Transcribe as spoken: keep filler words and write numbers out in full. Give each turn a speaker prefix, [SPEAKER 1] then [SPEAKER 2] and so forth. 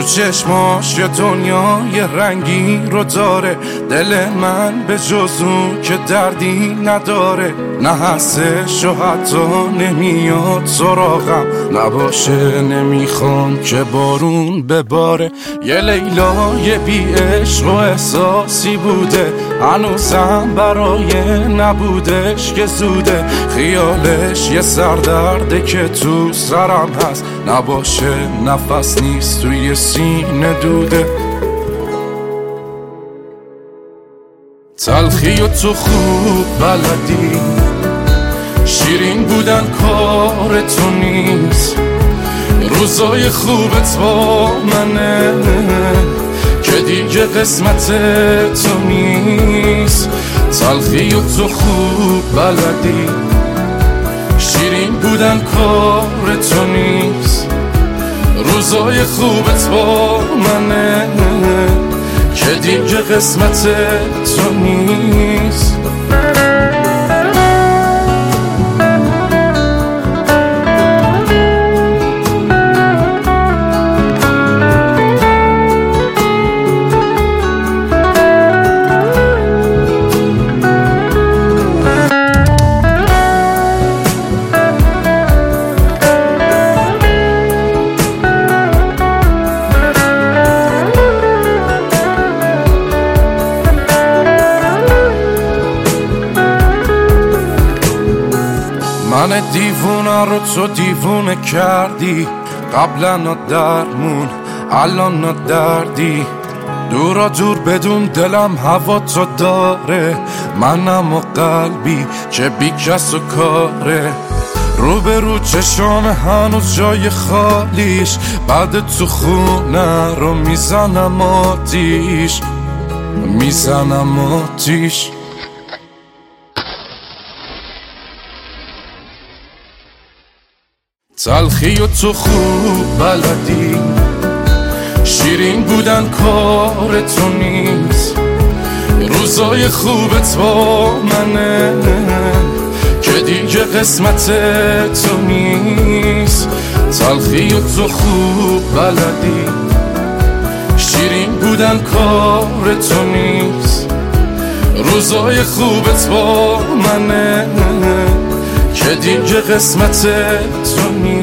[SPEAKER 1] چشماش یه دنیای رنگی رو داره، دل من به جز اون که دردی نداره. نه هستش و حتی نمیاد سراغم، نباشه نمیخوام که بارون بباره. یه لیلای بی عشق و احساسی بوده، هنوزم برای نبودش که زوده. خیالش یه سردرده که تو سرم هست، نباشه نفس نیست توی سینه دوده. تلخی و تو خوب بلدی، شیرین بودن کار تو نیست. روزای خوبت با منه که دیگه قسمت تو نیست. تلخی و تو خوب بلدی، شیرین بودن کار تو نیست. روزای خوبت با منه که دیگه قسمت تو نیست. من دیوونه رو تو دیوونه کردی، قبلا نا درمون الان نا دردی. دورا دور بدون دلم هوا تو داره، منم و قلبی که بی کس و کاره. رو به رو چشام هنوز جای خالیش، بعد تو خونه رو میزنم آتیش، میزنم آتیش. تلخی و تو خوب بلدی، شیرین بودن کار تو نیست. روزای خوبت با منه که دیگه قسمت تو نیست. تلخی و تو خوب بلدی، شیرین بودن کار تو نیست. روزای خوبت با منه که دیگه قسمت تو نیست.